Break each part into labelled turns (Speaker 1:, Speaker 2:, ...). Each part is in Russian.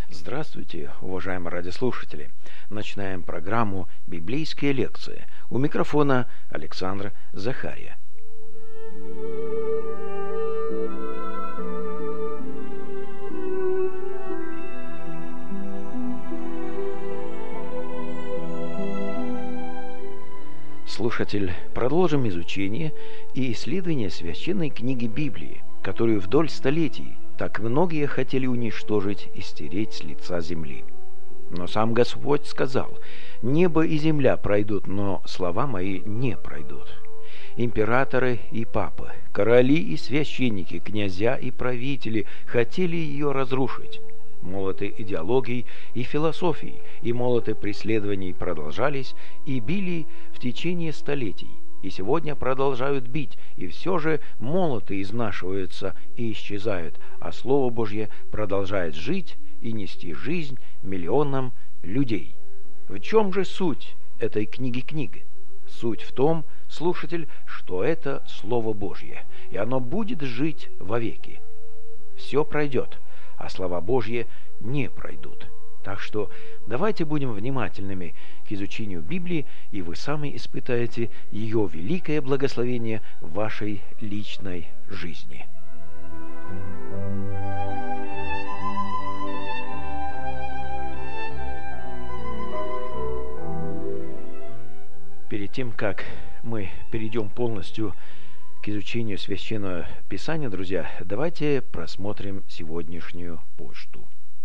Speaker 1: Здравствуйте, уважаемые радиослушатели! Начинаем программу «Библейские лекции». У микрофона Александр Захария. Слушатель, продолжим изучение и исследование священной книги Библии, которую вдоль столетий так многие хотели уничтожить и стереть с лица земли. Но сам Господь сказал: «Небо и земля пройдут, но слова мои не пройдут». Императоры и папы, короли и священники, князья и правители хотели ее разрушить. Молоты идеологий и философий и молоты преследований продолжались и били в течение столетий, и сегодня продолжают бить, и все же молоты изнашиваются и исчезают, а Слово Божье продолжает жить и нести жизнь миллионам людей. В чем же суть этой книги? Суть в том, слушатель, что это Слово Божье, и оно будет жить вовеки. Все пройдет, а слова Божьи не пройдут. Так что давайте будем внимательными к изучению Библии, и вы сами испытаете ее великое благословение в вашей личной жизни. Перед тем, как мы перейдем полностью к изучению Священного Писания, друзья, давайте просмотрим сегодняшнюю почту.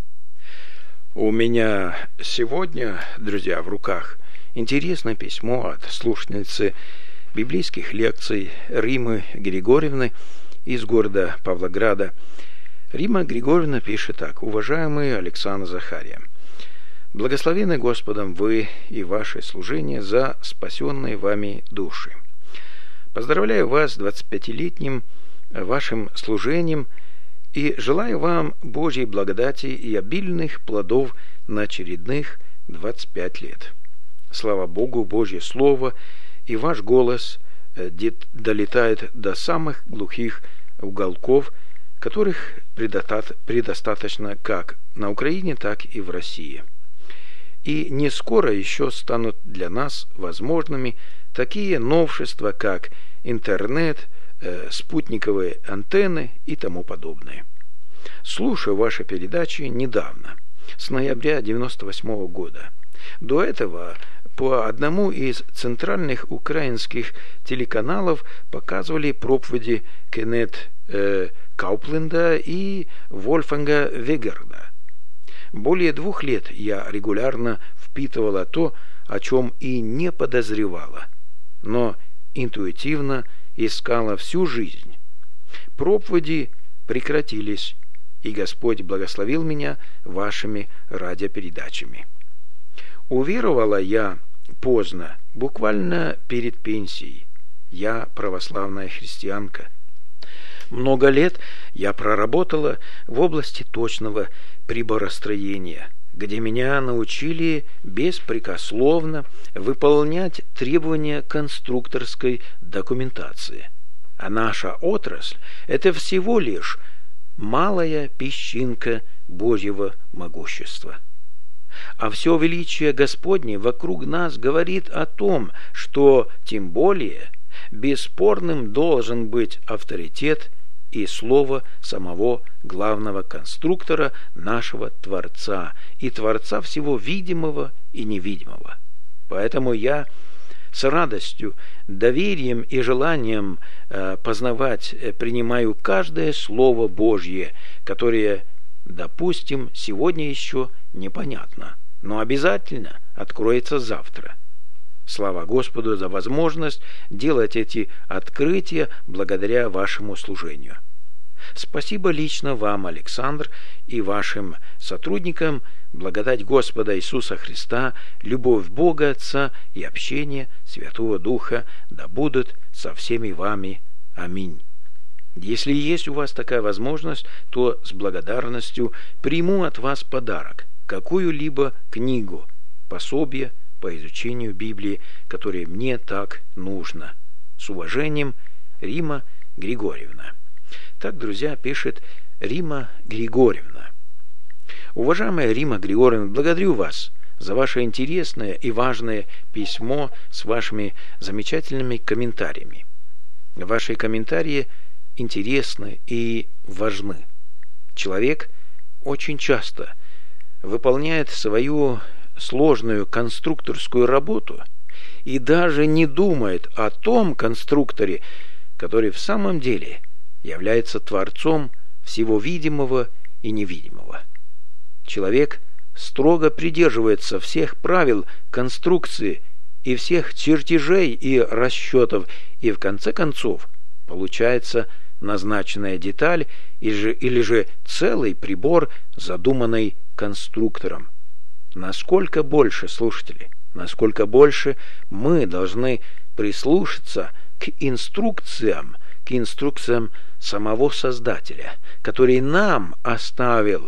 Speaker 1: У меня сегодня, друзья, в руках интересное письмо от слушательницы библейских лекций Римы Григорьевны из города Павлограда. Рима Григорьевна пишет так: «Уважаемый Александр Захария, благословенны Господом вы и ваше служение за спасенные вами души. Поздравляю вас с 25-летним вашим служением и желаю вам Божьей благодати и обильных плодов на очередных 25 лет. Слава Богу, Божье Слово и ваш голос долетает до самых глухих уголков, которых предостаточно как на Украине, так и в России. И не скоро еще станут для нас возможными такие новшества, как интернет, спутниковые антенны и тому подобное. Слушаю ваши передачи недавно, с ноября 1998 года. До этого по одному из центральных украинских телеканалов показывали проповеди Кеннет Каупленда и Вольфганга Вегарда. Более 2 лет я регулярно впитывала то, о чем и не подозревала, но интуитивно искала всю жизнь. Проповеди прекратились, и Господь благословил меня вашими радиопередачами. Уверовала я поздно, буквально перед пенсией. Я православная христианка. Много лет я проработала в области точного приборостроения, где меня научили беспрекословно выполнять требования конструкторской документации. А наша отрасль – это всего лишь малая песчинка Божьего могущества. А все величие Господне вокруг нас говорит о том, что тем более бесспорным должен быть авторитет и слово самого главного конструктора, нашего Творца, и Творца всего видимого и невидимого. Поэтому я с радостью, доверием и желанием познавать принимаю каждое Слово Божье, которое, допустим, сегодня еще непонятно, но обязательно откроется завтра. Слава Господу за возможность делать эти открытия благодаря вашему служению. Спасибо лично вам, Александр, и вашим сотрудникам. Благодать Господа Иисуса Христа, любовь Бога Отца и общение Святого Духа да будут со всеми вами. Аминь. Если есть у вас такая возможность, то с благодарностью приму от вас подарок, какую-либо книгу, пособие по изучению Библии, которое мне так нужно. С уважением, Рима Григорьевна. Так, друзья, пишет Рима Григорьевна. Уважаемая Рима Григорьевна, благодарю вас за ваше интересное и важное письмо с вашими замечательными комментариями. Ваши комментарии интересны и важны. Человек очень часто выполняет свою сложную конструкторскую работу и даже не думает о том конструкторе, который в самом деле является творцом всего видимого и невидимого. Человек строго придерживается всех правил конструкции и всех чертежей и расчетов, и в конце концов получается назначенная деталь или же целый прибор, задуманный конструктором. Насколько больше, слушатели, насколько больше мы должны прислушаться к инструкциям самого Создателя, который нам оставил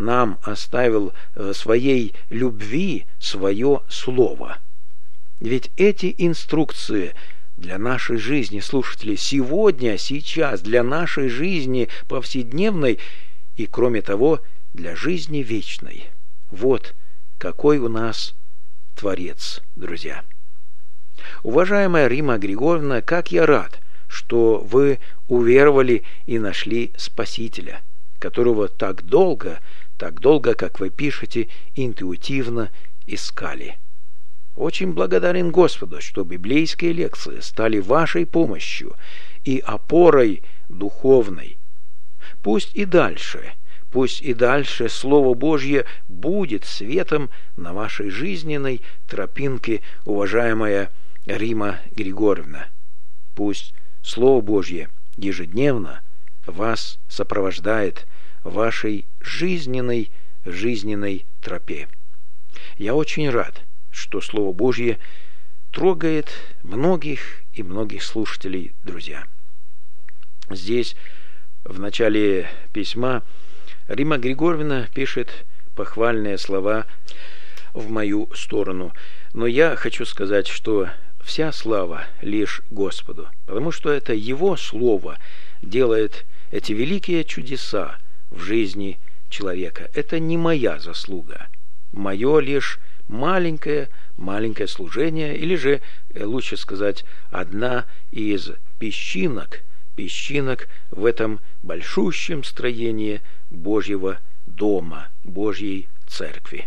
Speaker 1: в своей любви свое Слово. Ведь эти инструкции для нашей жизни, слушатели, сегодня, сейчас, для нашей жизни повседневной и, кроме того, для жизни вечной. Вот какой у нас Творец, друзья. Уважаемая Рима Григорьевна, как я рад, что вы уверовали и нашли Спасителя, которого так долго, как вы пишете, интуитивно искали. Очень благодарен Господу, что библейские лекции стали вашей помощью и опорой духовной. Пусть и дальше Слово Божье будет светом на вашей жизненной тропинке, уважаемая Рима Григорьевна. Пусть Слово Божье ежедневно вас сопровождает в вашей жизненной тропе. Я очень рад, что Слово Божье трогает многих и многих слушателей, друзья. Здесь в начале письма Рима Григорьевна пишет похвальные слова в мою сторону. Но я хочу сказать, что вся слава лишь Господу, потому что это Его Слово делает эти великие чудеса в жизни человека. Это не моя заслуга, мое лишь маленькое служение, или же, лучше сказать, одна из песчинок в этом большущем строении Божьего дома, Божьей церкви.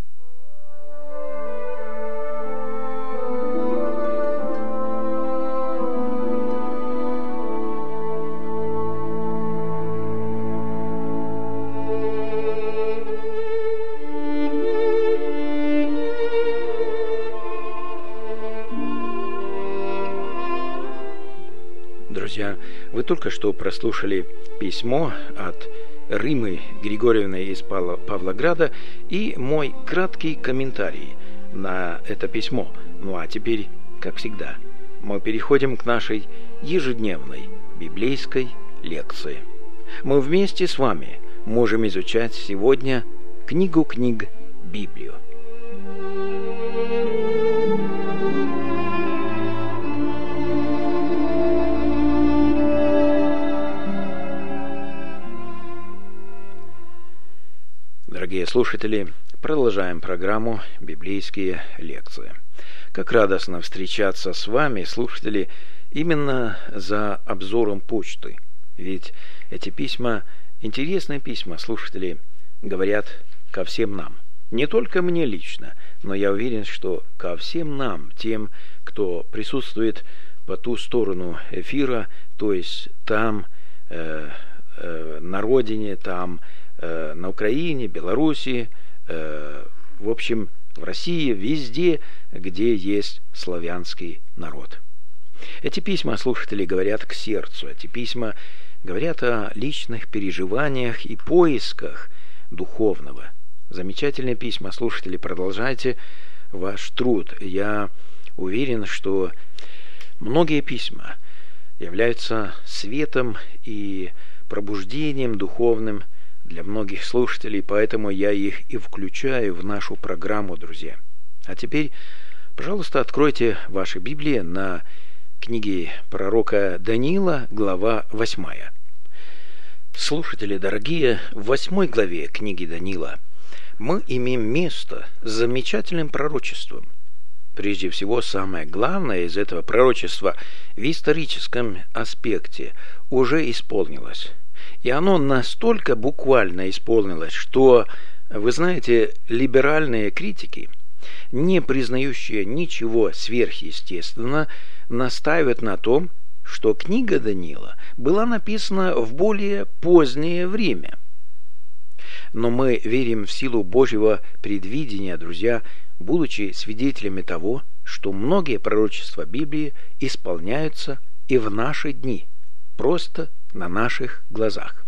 Speaker 1: Друзья, вы только что прослушали письмо от Римы Григорьевны из Павлограда и мой краткий комментарий на это письмо. Ну а теперь, как всегда, мы переходим к нашей ежедневной библейской лекции. Мы вместе с вами можем изучать сегодня книгу книг Библию. Дорогие слушатели, продолжаем программу «Библейские лекции». Как радостно встречаться с вами, слушатели, именно за обзором почты. Ведь эти письма, интересные письма, слушатели, говорят ко всем нам. Не только мне лично, но я уверен, что ко всем нам, тем, кто присутствует по ту сторону эфира, то есть там, на родине, там, на Украине, Белоруссии, в общем, в России, везде, где есть славянский народ. Эти письма, слушатели, говорят к сердцу. Эти письма говорят о личных переживаниях и поисках духовного. Замечательные письма, слушатели, продолжайте ваш труд. Я уверен, что многие письма являются светом и пробуждением духовным для многих слушателей, поэтому я их и включаю в нашу программу, друзья. А теперь, пожалуйста, откройте ваши Библии на книге пророка Даниила, глава 8. Слушатели дорогие, в 8 главе книги Даниила мы имеем место с замечательным пророчеством. Прежде всего, самое главное из этого пророчества в историческом аспекте уже исполнилось. И оно настолько буквально исполнилось, что, вы знаете, либеральные критики, не признающие ничего сверхъестественного, настаивают на том, что книга Даниила была написана в более позднее время. Но мы верим в силу Божьего предвидения, друзья, будучи свидетелями того, что многие пророчества Библии исполняются и в наши дни, просто на наших глазах.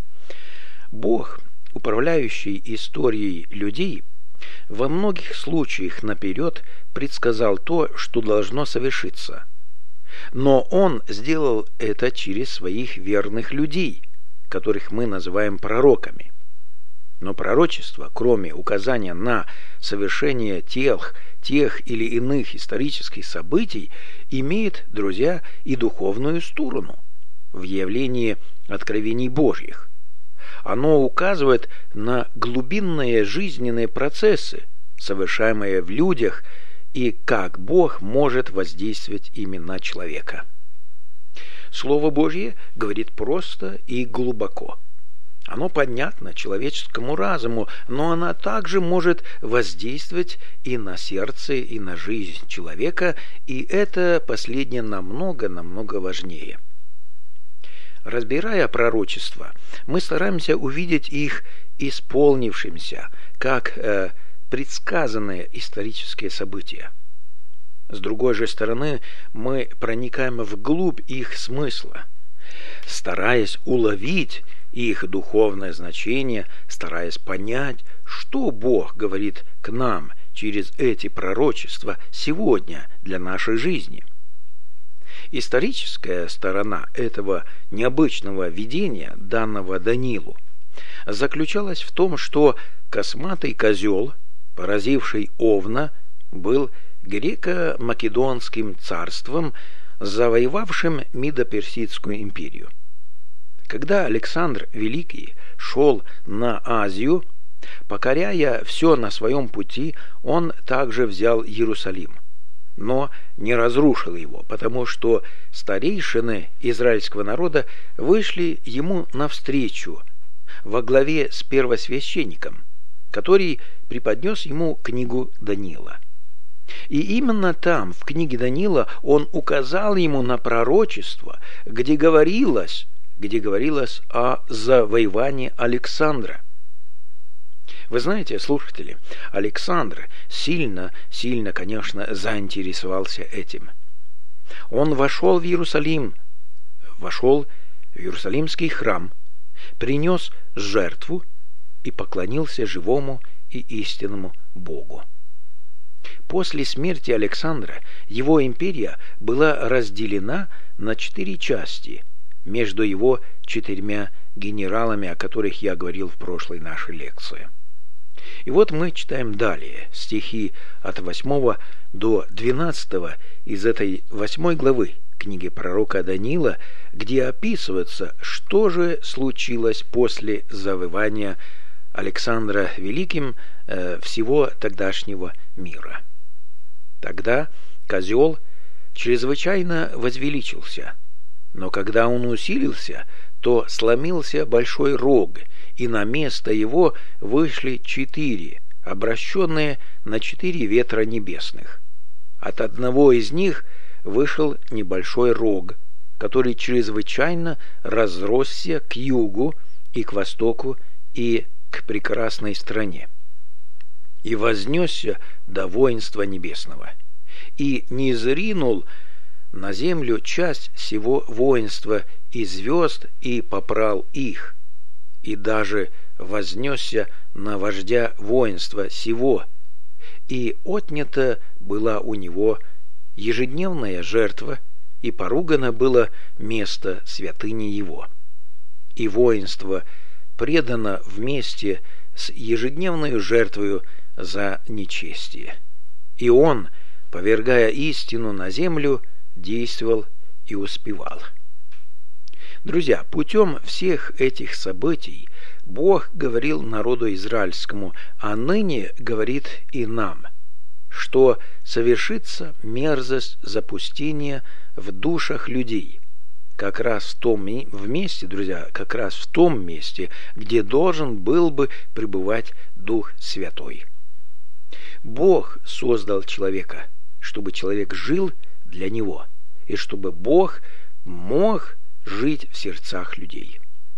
Speaker 1: Бог, управляющий историей людей, во многих случаях наперед предсказал то, что должно совершиться. Но Он сделал это через своих верных людей, которых мы называем пророками. Но пророчество, кроме указания на совершение тех или иных исторических событий, имеет, друзья, и духовную сторону в явлении откровений Божьих. Оно указывает на глубинные жизненные процессы, совершаемые в людях, и как Бог может воздействовать именно на человека. Слово Божье говорит просто и глубоко. Оно понятно человеческому разуму, но оно также может воздействовать и на сердце, и на жизнь человека, и это последнее намного важнее. Разбирая пророчества, мы стараемся увидеть их исполнившимся, как предсказанные исторические события. С другой же стороны, мы проникаем вглубь их смысла, стараясь уловить их духовное значение, стараясь понять, что Бог говорит к нам через эти пророчества сегодня для нашей жизни. Историческая сторона этого необычного видения, данного Даниилу, заключалась в том, что косматый козел, поразивший Овна, был греко-македонским царством, завоевавшим Медо-Персидскую империю. Когда Александр Великий шел на Азию, покоряя все на своем пути, он также взял Иерусалим, но не разрушил его, потому что старейшины израильского народа вышли ему навстречу во главе с первосвященником, который преподнес ему книгу Даниила. И именно там, в книге Даниила, он указал ему на пророчество, где говорилось о завоевании Александра. Вы знаете, слушатели, Александр сильно, конечно, заинтересовался этим. Он вошел в Иерусалим, вошел в Иерусалимский храм, принес жертву и поклонился живому и истинному Богу. После смерти Александра его империя была разделена на 4 части между его 4 генералами, о которых я говорил в прошлой нашей лекции. И вот мы читаем далее стихи от 8 до 12 из этой 8 главы книги пророка Даниила, где описывается, что же случилось после завоевания Александра Великим всего тогдашнего мира. Тогда козел чрезвычайно возвеличился, но когда он усилился, то сломился большой рог, и на место его вышли 4, обращенные на 4 ветра небесных. От одного из них вышел небольшой рог, который чрезвычайно разросся к югу и к востоку и к прекрасной стране. И вознесся до воинства небесного, и низринул на землю часть сего воинства и звезд, и попрал их, и даже вознесся на вождя воинства сего, и отнята была у него ежедневная жертва, и поругано было место святыни его. И воинство предано вместе с ежедневной жертвою за нечестие. И он, повергая истину на землю, действовал и успевал. Друзья, путем всех этих событий Бог говорил народу израильскому, а ныне говорит и нам, что совершится мерзость запустения в душах людей, как раз в том месте, друзья, как раз в том месте, где должен был бы пребывать Дух Святой. Бог создал человека, чтобы человек жил для Него, и чтобы Бог мог жить в сердцах людей.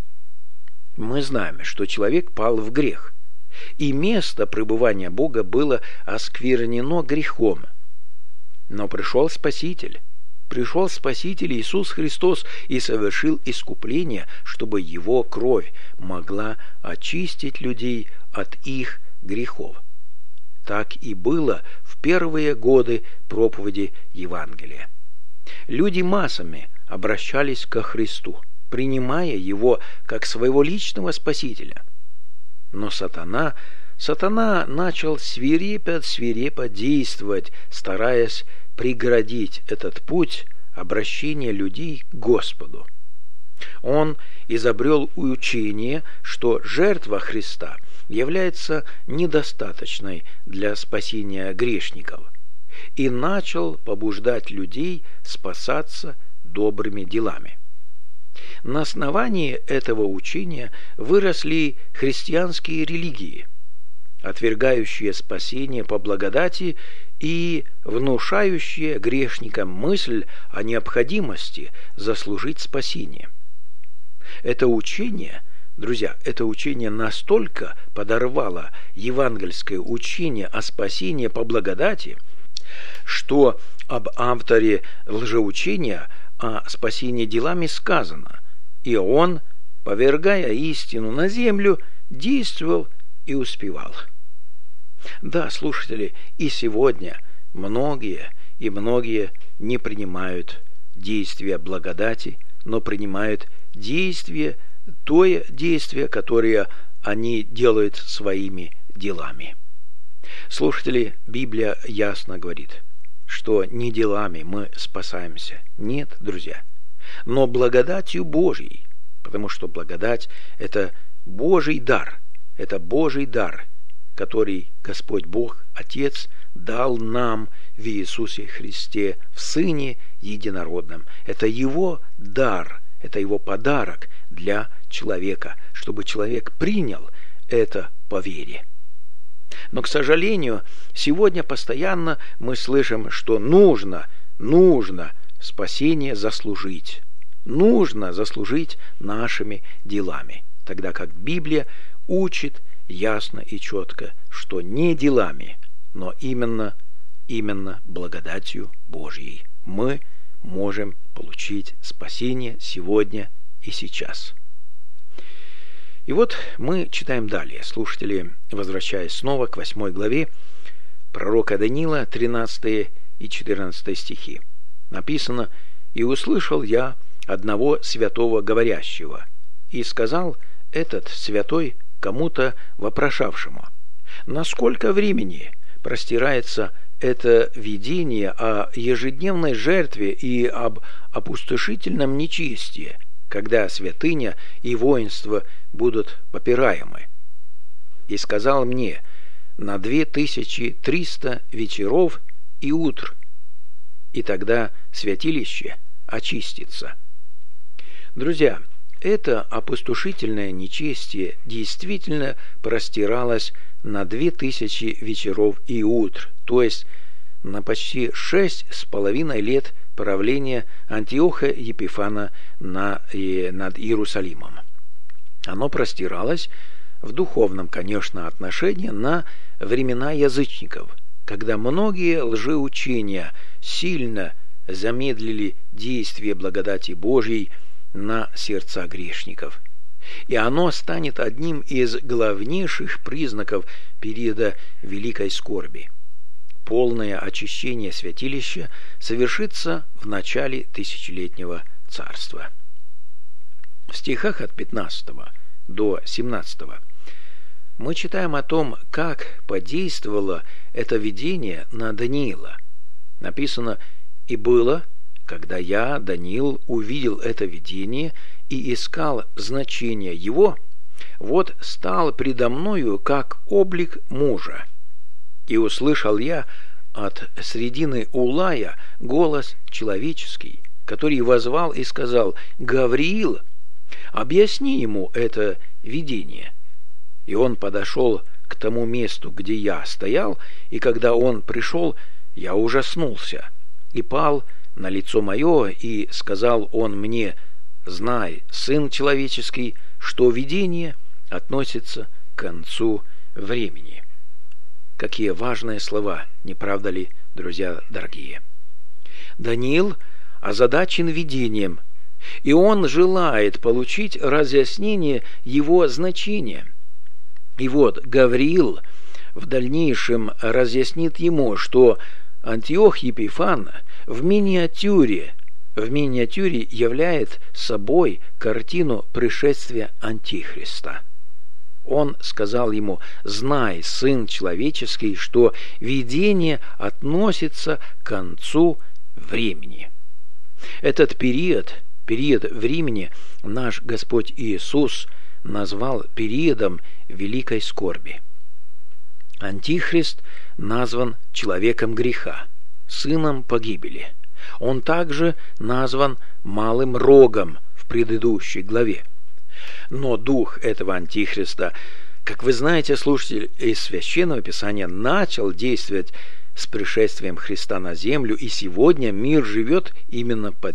Speaker 1: Мы знаем, что человек пал в грех, и место пребывания Бога было осквернено грехом. Но пришел Спаситель Иисус Христос и совершил искупление, чтобы Его кровь могла очистить людей от их грехов. Так и было в первые годы проповеди Евангелия. Люди массами обращались ко Христу, принимая Его как своего личного Спасителя. Но сатана начал свирепо действовать, стараясь преградить этот путь обращения людей к Господу. Он изобрел учение, что жертва Христа является недостаточной для спасения грешников, и начал побуждать людей спасаться добрыми делами. На основании этого учения выросли христианские религии, отвергающие спасение по благодати и внушающие грешникам мысль о необходимости заслужить спасение. Это учение, друзья, настолько подорвало евангельское учение о спасении по благодати, что об авторе лжеучения о спасении делами сказано: «И он, повергая истину на землю, действовал и успевал». Да, слушатели, и сегодня многие не принимают действия благодати, но принимают то действие, которое они делают своими делами. Слушатели, Библия ясно говорит, что не делами мы спасаемся. Нет, друзья, но благодатью Божьей, потому что благодать – это Божий дар, который Господь Бог, Отец, дал нам в Иисусе Христе, в Сыне Единородном. Это Его дар, это Его подарок для человека, чтобы человек принял это по вере. Но, к сожалению, сегодня постоянно мы слышим, что нужно спасение заслужить. Нужно заслужить нашими делами. Тогда как Библия учит ясно и четко, что не делами, но именно благодатью Божьей мы можем получить спасение сегодня и сейчас. И вот мы читаем далее, слушатели, возвращаясь снова к 8 главе пророка Даниила, 13 и 14 стихи. Написано: «И услышал я одного святого говорящего, и сказал этот святой кому-то вопрошавшему: насколько времени простирается это видение о ежедневной жертве и об опустошительном нечестии, когда святыня и воинство будут попираемы? И сказал мне: на 2300 вечеров и утр, и тогда святилище очистится». Друзья, это опустошительное нечестие действительно простиралось на 2000 вечеров и утр, то есть на почти 6,5 лет правления Антиоха Епифана над Иерусалимом. Оно простиралось в духовном, конечно, отношении на времена язычников, когда многие лжеучения сильно замедлили действие благодати Божьей на сердца грешников. И оно станет одним из главнейших признаков периода великой скорби. Полное очищение святилища совершится в начале тысячелетнего царства. В стихах от 15 до 17 мы читаем о том, как подействовало это видение на Даниила. Написано: «И было, когда я, Даниил, увидел это видение и искал значения его, вот стал предо мною как облик мужа. И услышал я от средины Улая голос человеческий, который воззвал и сказал: «Гавриил, объясни ему это видение». И он подошел к тому месту, где я стоял, и когда он пришел, я ужаснулся и пал на лицо мое, и сказал он мне: «Знай, сын человеческий, что видение относится к концу времени». Какие важные слова, не правда ли, друзья дорогие? Даниил озадачен видением, и он желает получить разъяснение его значения. И вот Гавриил в дальнейшем разъяснит ему, что Антиох Епифан в миниатюре являет собой картину пришествия Антихриста. Он сказал ему: «Знай, сын человеческий, что видение относится к концу времени». Этот период времени наш Господь Иисус назвал периодом великой скорби. Антихрист назван человеком греха, сыном погибели. Он также назван малым рогом в предыдущей главе. Но дух этого Антихриста, как вы знаете, слушатели, из Священного Писания начал действовать с пришествием Христа на землю, и сегодня мир живет именно под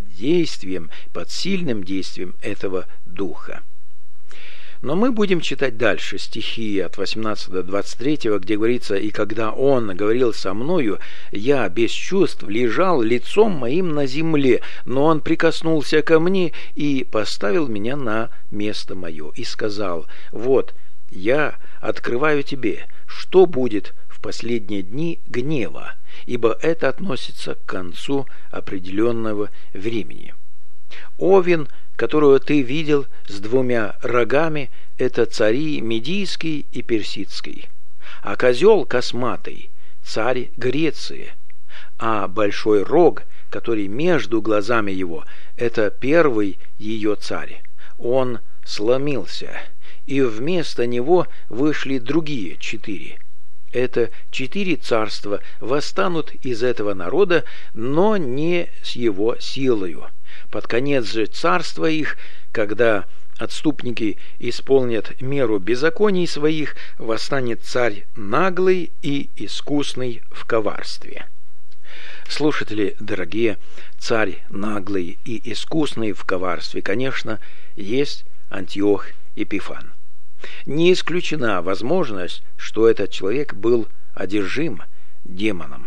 Speaker 1: сильным действием этого духа. Но мы будем читать дальше стихи от 18 до 23, где говорится: «И когда он говорил со мною, я без чувств лежал лицом моим на земле, но он прикоснулся ко мне и поставил меня на место мое, и сказал: вот, я открываю тебе, что будет в последние дни гнева, ибо это относится к концу определенного времени. Овен, которую ты видел с 2 рогами, это цари Медийский и Персидский, а козел косматый – царь Греции, а большой рог, который между глазами его, это первый ее царь. Он сломился, и вместо него вышли другие 4. Это 4 царства восстанут из этого народа, но не с его силою. Под конец же царства их, когда отступники исполнят меру беззаконий своих, восстанет царь наглый и искусный в коварстве». Слушатели дорогие, царь наглый и искусный в коварстве, конечно, есть Антиох Епифан. Не исключена возможность, что этот человек был одержим демоном.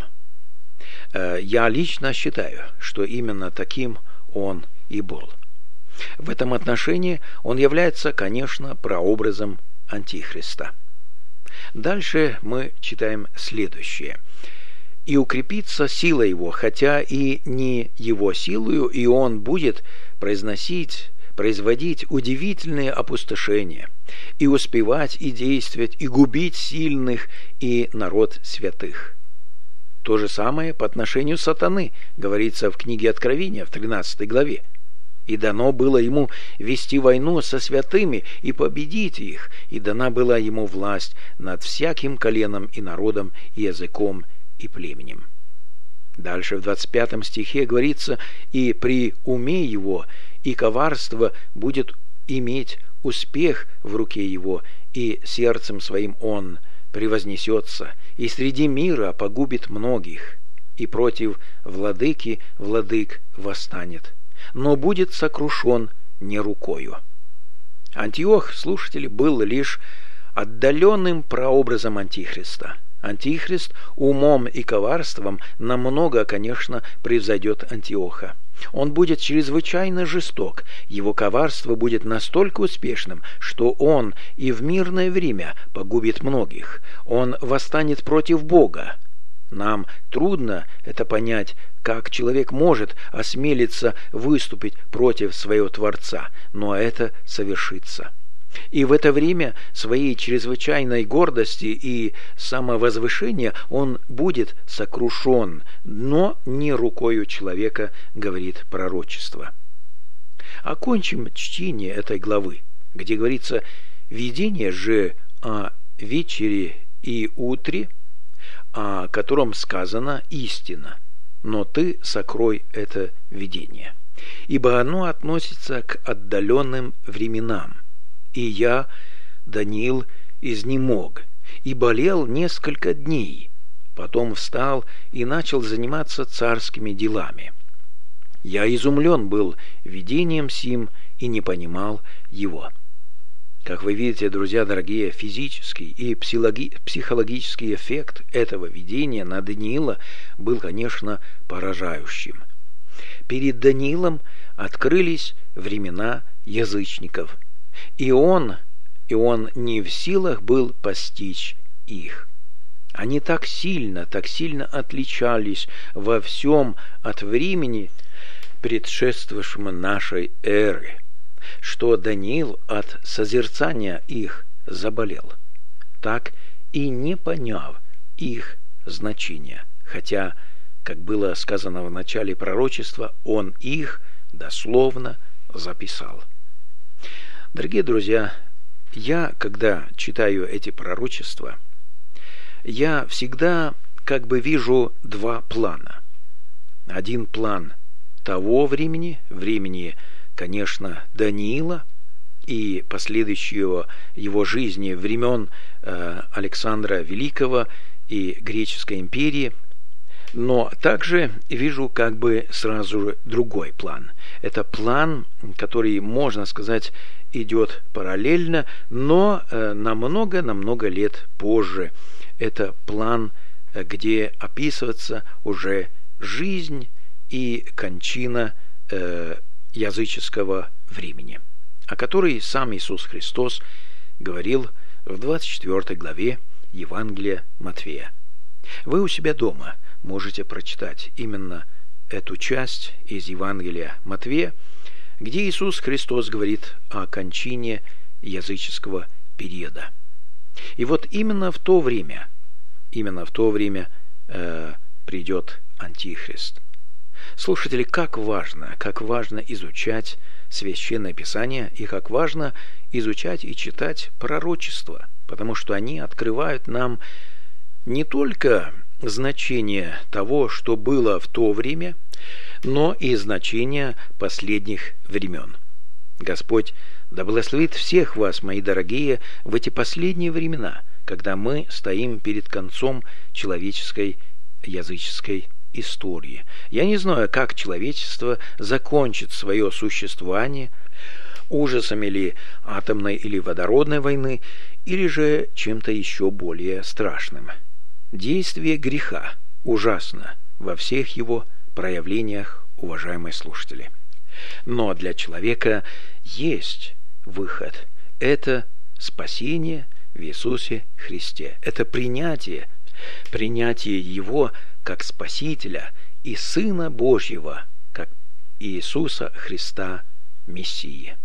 Speaker 1: Я лично считаю, что именно таким он и был. В этом отношении он является, конечно, прообразом Антихриста. Дальше мы читаем следующее. «И укрепится сила его, хотя и не его силою, и он будет производить удивительные опустошения, и успевать, и действовать, и губить сильных, и народ святых». То же самое по отношению сатаны говорится в книге Откровения в 13 главе. «И дано было ему вести войну со святыми и победить их, и дана была ему власть над всяким коленом и народом, и языком, и племенем». Дальше в 25 стихе говорится: «И при уме его, и коварство будет иметь успех в руке его, и сердцем своим он превознесется, и среди мира погубит многих, и против владыки владык восстанет, но будет сокрушен не рукою». Антиох, слушатели, был лишь отдаленным прообразом Антихриста. Антихрист умом и коварством намного, конечно, превзойдет Антиоха. Он будет чрезвычайно жесток, его коварство будет настолько успешным, что он и в мирное время погубит многих. Он восстанет против Бога. Нам трудно это понять, как человек может осмелиться выступить против своего Творца, но это совершится. И в это время своей чрезвычайной гордости и самовозвышения он будет сокрушен, но не рукою человека, говорит пророчество. Окончим чтение этой главы, где говорится: «Видение же о вечере и утре, о котором сказано истина, но ты сокрой это видение, ибо оно относится к отдаленным временам. И я, Даниил, изнемог и болел несколько дней, потом встал и начал заниматься царскими делами. Я изумлен был видением сим и не понимал его». Как вы видите, друзья дорогие, физический и психологический эффект этого видения на Даниила был, конечно, поражающим. Перед Даниилом открылись времена язычников, и он не в силах был постичь их. Они так сильно отличались во всем от времени, предшествовавшего нашей эры, что Даниил от созерцания их заболел, так и не поняв их значения, хотя, как было сказано в начале пророчества, он их дословно записал. Дорогие друзья, я, когда читаю эти пророчества, я всегда как бы вижу два плана. Один план того времени, конечно, Даниила и последующего его жизни, времен Александра Великого и Греческой империи, но также вижу как бы сразу же другой план. Это план, который, можно сказать, идет параллельно, но намного лет позже. Это план, где описывается уже жизнь и кончина языческого времени, о которой сам Иисус Христос говорил в 24 главе Евангелия Матфея. Вы у себя дома можете прочитать именно эту часть из Евангелия Матфея, где Иисус Христос говорит о кончине языческого периода. И вот именно в то время придет Антихрист. Слушатели, как важно изучать Священное Писание и как важно изучать и читать пророчества, потому что они открывают нам не только значение того, что было в то время, но и значение последних времен. Господь да благословит всех вас, мои дорогие, в эти последние времена, когда мы стоим перед концом человеческой языческой истории. Я не знаю, как человечество закончит свое существование, ужасами ли атомной или водородной войны, или же чем-то еще более страшным. Действие греха ужасно во всех его проявлениях, уважаемые слушатели. Но для человека есть выход. Это спасение в Иисусе Христе. Это принятие Его как Спасителя и Сына Божьего, как Иисуса Христа Мессии.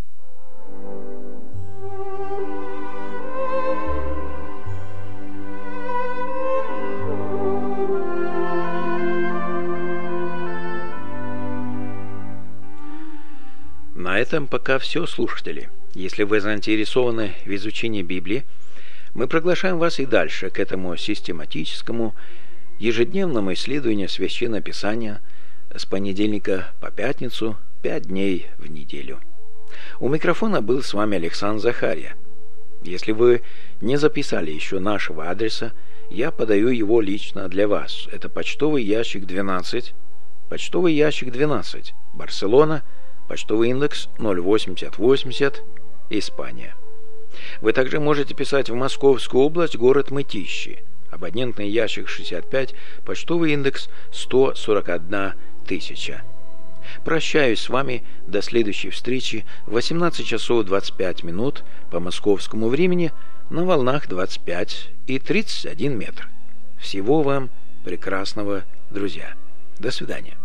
Speaker 1: На этом пока все, слушатели. Если вы заинтересованы в изучении Библии, мы приглашаем вас и дальше к этому систематическому ежедневному исследованию Священного Писания с понедельника по пятницу 5 дней в неделю. У микрофона был с вами Александр Захария. Если вы не записали еще нашего адреса, я подаю его лично для вас. Это почтовый ящик 12, Барселона, почтовый индекс 08080, Испания. Вы также можете писать в Московскую область, город Мытищи, абонентный ящик 65, почтовый индекс 141 000. Прощаюсь с вами до следующей встречи в 18 часов 25 минут по московскому времени на волнах 25 и 31 метр. Всего вам прекрасного, друзья. До свидания.